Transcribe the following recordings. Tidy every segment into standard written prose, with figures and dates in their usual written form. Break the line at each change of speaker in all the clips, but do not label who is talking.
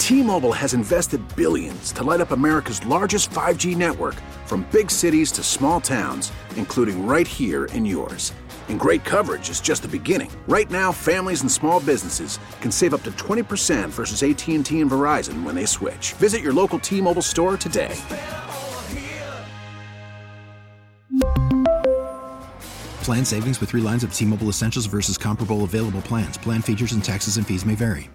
T-Mobile has invested billions to light up America's largest 5G network, from big cities to small towns, including right here in yours. And great coverage is just the beginning. Right now, families and small businesses can save up to 20% versus AT&T and Verizon when they switch. Visit your local T-Mobile store today.
Plan savings with 3 lines of T-Mobile Essentials versus comparable available plans. Plan features and taxes and fees may vary.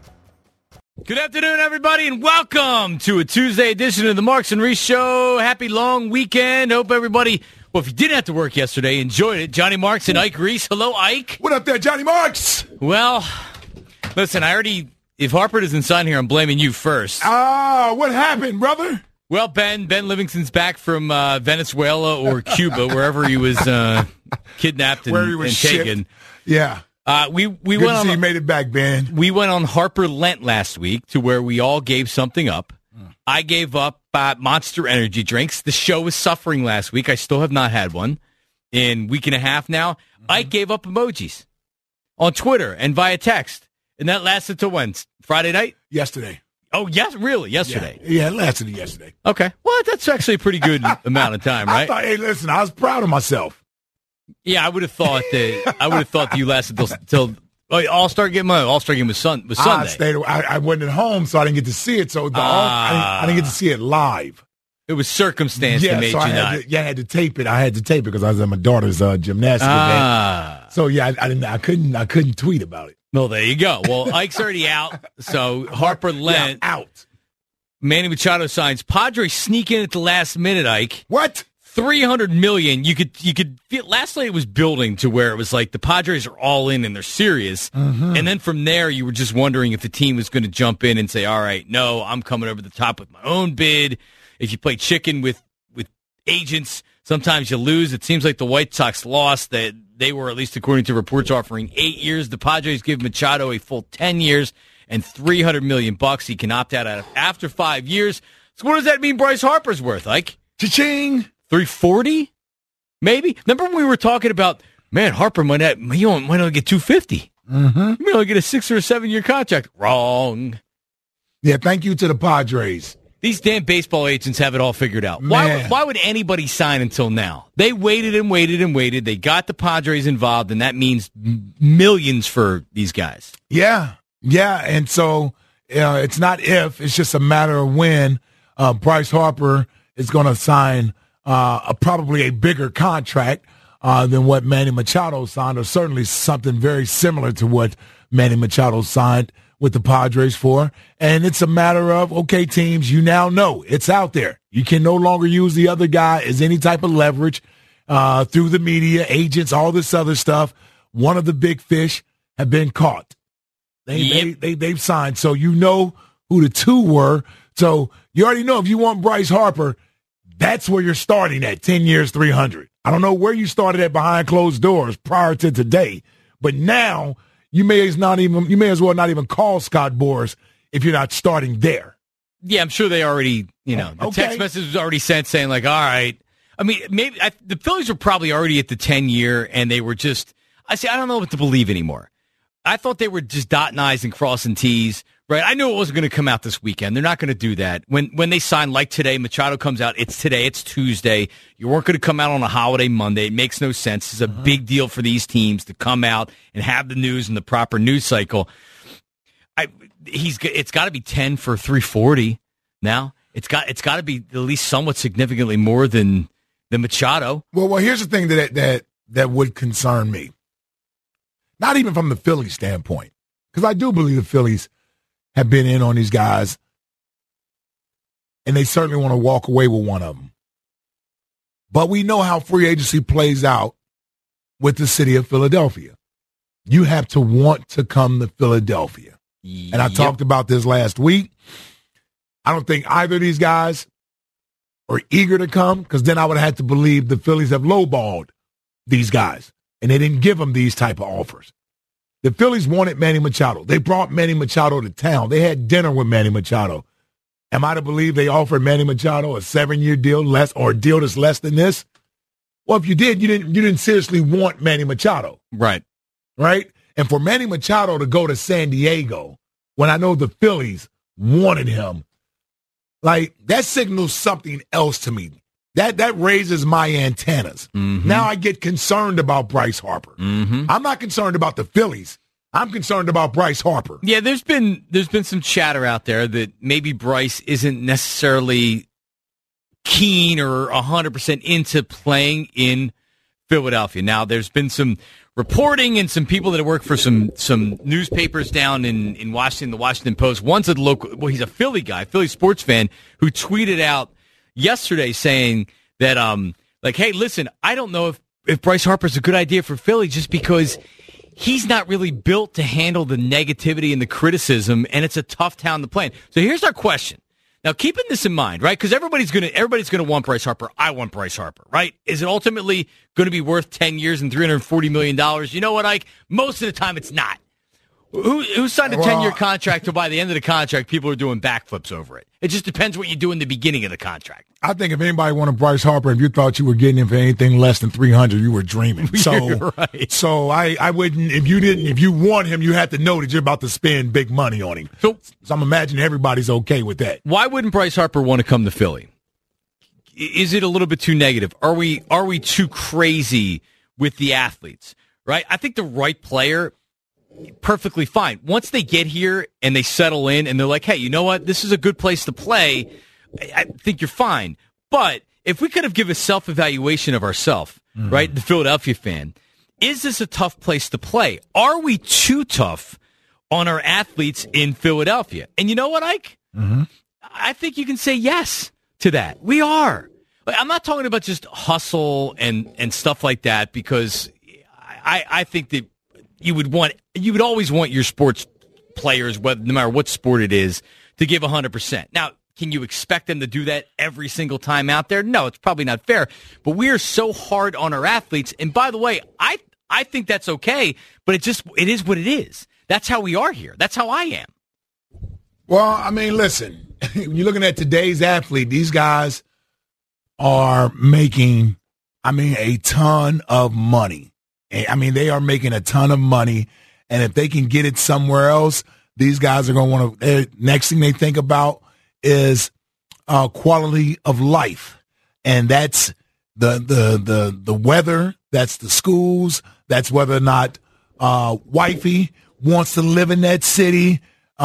Good afternoon, everybody, and welcome to a Tuesday edition of the Marks and Reese Show. Happy long weekend. Hope everybody, well, if you didn't have to work yesterday, enjoyed it. Johnny Marks and Ike Reese. Hello, Ike.
What up there, Johnny Marks?
Well, listen, if Harper doesn't sign here, I'm blaming you first.
What happened, brother?
Well, Ben Livingston's back from Venezuela or Cuba, wherever he was kidnapped and taken.
Yeah.
We
Good
went
to see
on.
you made it back, Ben.
We went on Harper Lent last week, to where we all gave something up. I gave up Monster Energy drinks. The show was suffering last week. I still have not had one in a week and a half now. I gave up emojis on Twitter and via text, and that lasted till when? Friday night?
Yesterday.
Oh, yes, really? Yesterday?
Yeah, it lasted yesterday.
Okay. Well, that's actually a pretty good amount of time, right?
Hey, listen, I was proud of myself.
Yeah, I would have thought that you lasted till All-Star game. All-Star game was Sunday.
I wasn't at home, so I didn't get to see it. So I didn't get to see it live.
It was circumstance that made
so
you
I had to tape it. I had to tape it because I was at my daughter's gymnastics event. So yeah, I couldn't tweet about it.
Well, there you go. Well, Ike's already out, so Harper Lent
out.
Manny Machado signs. Padres sneak in at the last minute. Ike,
what?
$300 million. You could feel. Last night it was building to where it was like the Padres are all in and they're serious. Mm-hmm. And then from there, you were just wondering if the team was going to jump in and say, "All right, no, I'm coming over the top with my own bid." If you play chicken with agents, sometimes you lose. It seems like the White Sox lost. That they were, at least according to reports, offering 8 years. The Padres give Machado a full 10 years and $300 million. He can opt out after 5 years. So what does that mean Bryce Harper's worth, Ike?
Cha-ching!
340? Maybe? Remember when we were talking about, man, Harper might only get 250.
Mm-hmm.
He might only get a 6 or a 7 year contract. Wrong.
Yeah, thank you to the Padres.
These damn baseball agents have it all figured out. Why would anybody sign until now? They waited and waited and waited. They got the Padres involved, and that means millions for these guys.
Yeah. And so it's not if, it's just a matter of when Bryce Harper is going to sign probably a bigger contract than what Manny Machado signed, or certainly something very similar to what Manny Machado signed with the Padres for. And it's a matter of, okay, teams, you now know it's out there. You can no longer use the other guy as any type of leverage through the media, agents, all this other stuff. One of the big fish have been caught. They've signed. So you know who the two were. So you already know if you want Bryce Harper, that's where you're starting at, 10 years, 300. I don't know where you started at behind closed doors prior to today, but now you may as well not even call Scott Boras if you're not starting there.
Yeah, I'm sure they already, the text message was already sent saying, like, all right. I mean, maybe the Phillies were probably already at the 10-year, and they were just, I don't know what to believe anymore. I thought they were just dotting I's and crossing T's, right? I knew it wasn't going to come out this weekend. They're not going to do that. When they sign, like today, Machado comes out, it's today, it's Tuesday. You weren't going to come out on a holiday Monday. It makes no sense. It's a big deal for these teams to come out and have the news in the proper news cycle. It's got to be 10 for 340 now. It's got to be at least somewhat significantly more than Machado.
Well, here's the thing that would concern me. Not even from the Phillies standpoint, because I do believe the Phillies have been in on these guys, and they certainly want to walk away with one of them. But we know how free agency plays out with the city of Philadelphia. You have to want to come to Philadelphia. And I talked about this last week. I don't think either of these guys are eager to come, because then I would have had to believe the Phillies have lowballed these guys, and they didn't give them these type of offers. The Phillies wanted Manny Machado. They brought Manny Machado to town. They had dinner with Manny Machado. Am I to believe they offered Manny Machado a 7-year deal or a deal that's less than this? Well, if you did, you didn't seriously want Manny Machado.
Right.
And for Manny Machado to go to San Diego, when I know the Phillies wanted him, like, that signals something else to me. That raises my antennas.
Mm-hmm.
Now I get concerned about Bryce Harper.
Mm-hmm.
I'm not concerned about the Phillies. I'm concerned about Bryce Harper.
Yeah, there's been some chatter out there that maybe Bryce isn't necessarily keen or 100% into playing in Philadelphia. Now, there's been some reporting and some people that work for some newspapers down in Washington, the Washington Post. One's a local, well, he's a Philly guy, Philly sports fan, who tweeted out yesterday saying that, like, hey, listen, I don't know if Bryce Harper's a good idea for Philly just because he's not really built to handle the negativity and the criticism, and it's a tough town to play in. So here's our question. Now, keeping this in mind, right, because everybody's gonna want Bryce Harper. I want Bryce Harper, right? Is it ultimately going to be worth 10 years and $340 million? You know what, Ike? Most of the time it's not. Who signed a 10-year contract till by the end of the contract, people are doing backflips over it? It just depends what you do in the beginning of the contract.
I think if anybody wanted Bryce Harper, if you thought you were getting him for anything less than $300, you were dreaming. So,
right.
So I wouldn't. If you want him, you have to know that you're about to spend big money on him. So I'm imagining everybody's okay with that.
Why wouldn't Bryce Harper want to come to Philly? Is it a little bit too negative? Are we too crazy with the athletes? Right? I think the right player, perfectly fine. Once they get here and they settle in and they're like, hey, you know what? This is a good place to play. I think you're fine. But if we could have given a self-evaluation of ourselves, right, the Philadelphia fan, is this a tough place to play? Are we too tough on our athletes in Philadelphia? And you know what, Ike? Mm-hmm. I think you can say yes to that. We are. I'm not talking about just hustle and stuff like that, because I think that you would always want your sports players, no matter what sport it is, to give 100%. Now, can you expect them to do that every single time out there? No, it's probably not fair. But we are so hard on our athletes. And by the way, I think that's okay, but it is what it is. That's how we are here. That's how I am.
Well, I mean, listen, you're looking at today's athlete, these guys are making, a ton of money. They are making a ton of money. And if they can get it somewhere else, these guys are going to want to, next thing they think about is quality of life, and that's the weather, that's the schools, that's whether or not wifey wants to live in that city.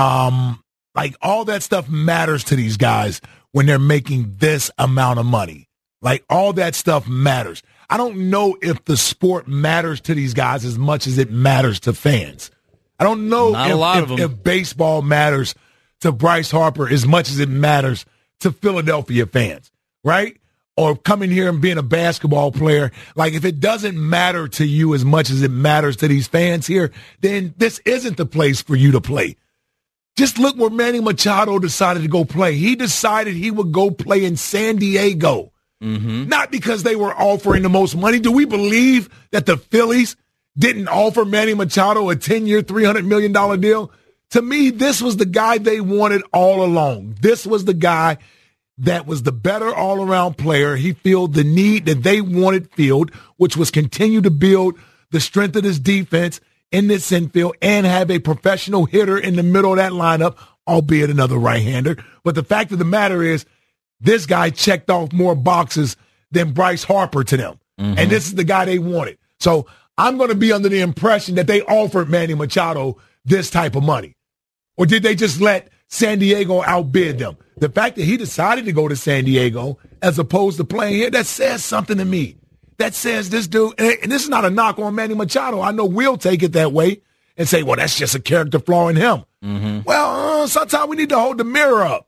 Like, all that stuff matters to these guys when they're making this amount of money. Like, all that stuff matters. I don't know if the sport matters to these guys as much as it matters to fans. I don't know if baseball matters to Bryce Harper as much as it matters to Philadelphia fans, right? Or coming here and being a basketball player. Like, if it doesn't matter to you as much as it matters to these fans here, then this isn't the place for you to play. Just look where Manny Machado decided to go play. He decided he would go play in San Diego. Mm-hmm. Not because they were offering the most money. Do we believe that the Phillies didn't offer Manny Machado a 10-year, $300 million deal? To me, this was the guy they wanted all along. This was the guy that was the better all-around player. He filled the need that they wanted filled, which was continue to build the strength of this defense in this infield and have a professional hitter in the middle of that lineup, albeit another right-hander. But the fact of the matter is, this guy checked off more boxes than Bryce Harper to them. Mm-hmm. And this is the guy they wanted. So I'm going to be under the impression that they offered Manny Machado this type of money. Or did they just let San Diego outbid them? The fact that he decided to go to San Diego as opposed to playing here, that says something to me. That says this dude, and this is not a knock on Manny Machado. I know we'll take it that way and say, well, that's just a character flaw in him. Mm-hmm. Well, sometimes we need to hold the mirror up.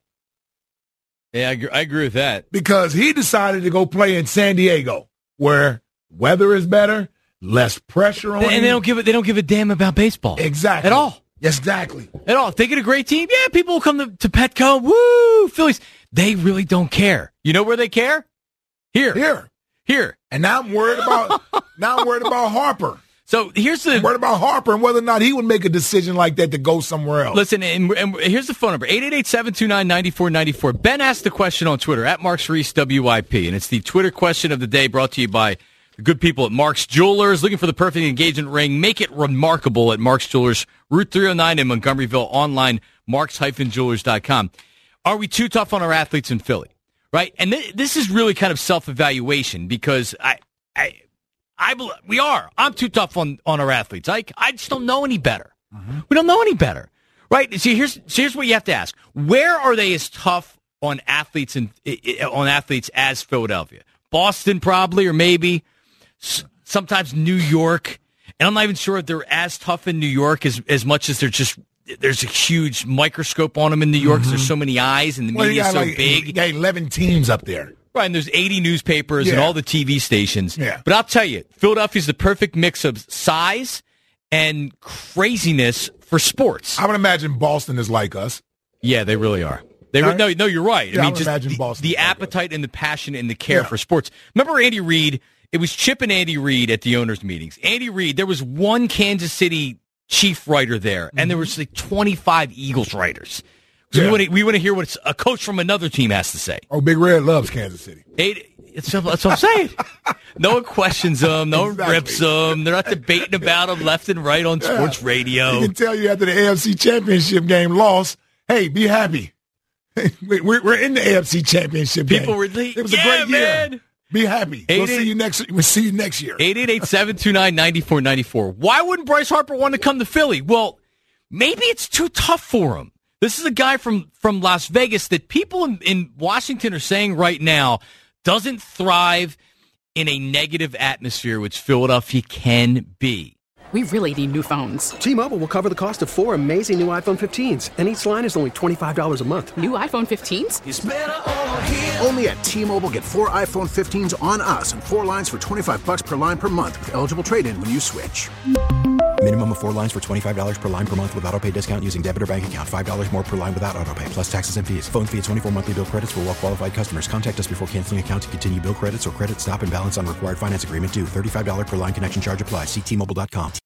Yeah, I agree with that.
Because he decided to go play in San Diego, where weather is better, less pressure on him.
And they don't give a damn about baseball.
Exactly.
At all.
Yes, exactly.
At all. If they get a great team, yeah, people will come to Petco. Woo, Phillies. They really don't care. You know where they care? Here.
And now I'm worried about Harper.
So
I'm worried about Harper and whether or not he would make a decision like that to go somewhere else.
Listen, and here's the phone number, 888-729-9494. Ben asked the question on Twitter, at Marks Reese WIP, and it's the Twitter question of the day brought to you by the good people at Marks Jewelers. Looking for the perfect engagement ring? Make it remarkable at Marks Jewelers, Route 309 in Montgomeryville. Online marks-jewelers.com. Are we too tough on our athletes in Philly? Right? And this is really kind of self-evaluation because we are. I'm too tough on our athletes. I just don't know any better. We don't know any better. Right? See, here's what you have to ask. Where are they as tough on athletes as Philadelphia? Boston probably, or maybe sometimes New York. And I'm not even sure if they're as tough in New York as much as there's a huge microscope on them in New York because there's so many eyes and the media is so big.
You got 11 teams up there.
Right, and there's 80 newspapers and all the TV stations.
Yeah.
But I'll tell you, Philadelphia's the perfect mix of size and craziness for sports.
I would imagine Boston is like us.
Yeah, they really are. No, you're right.
Yeah,
I mean,
would
just
imagine Boston
the appetite and the passion and the care for sports. Remember Andy Reid? It was Chip and Andy Reid at the owners' meetings. Andy Reid, there was one Kansas City Chief writer there, and there was like 25 Eagles writers. So we want to hear what a coach from another team has to say.
Oh, Big Red loves Kansas City.
That's what I'm saying. No one questions them. No one rips them. They're not debating about them left and right on sports radio.
He can tell you after the AFC Championship game loss, hey, be happy. We're in the AFC Championship game.
People were like,
it was a great
man.
year. Be happy. We'll see you next year.
888-729-9494. Why wouldn't Bryce Harper want to come to Philly? Well, maybe it's too tough for him. This is a guy from Las Vegas that people in Washington are saying right now doesn't thrive in a negative atmosphere, which Philadelphia can be.
We really need new phones.
T-Mobile will cover the cost of 4 amazing new iPhone 15s, and each line is only $25 a month.
New iPhone 15s?
It's better over here. Only at T-Mobile, get 4 iPhone 15s on us and 4 lines for $25 per line per month with eligible trade-in when you switch.
Minimum of 4 lines for $25 per line per month with autopay discount using debit or bank account. $5 more per line without autopay, plus taxes and fees. Phone fee at 24 monthly bill credits for well-qualified customers. Contact us before canceling account to continue bill credits or credit stop and balance on required finance agreement due. $35 per line connection charge applies. See T-Mobile.com.